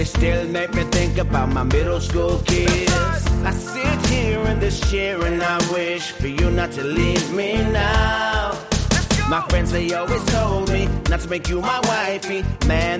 they still make me think about my middle school kids. I sit here in this chair and I wish for you not to leave me now. My friends, they always told me not to make you my wifey. Man,